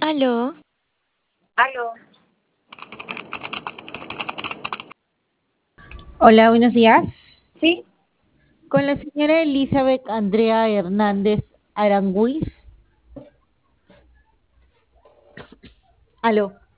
Aló, Aló. Hola, buenos días. Sí, Con la señora Elizabeth Andrea Hernández Aranguiz. Aló.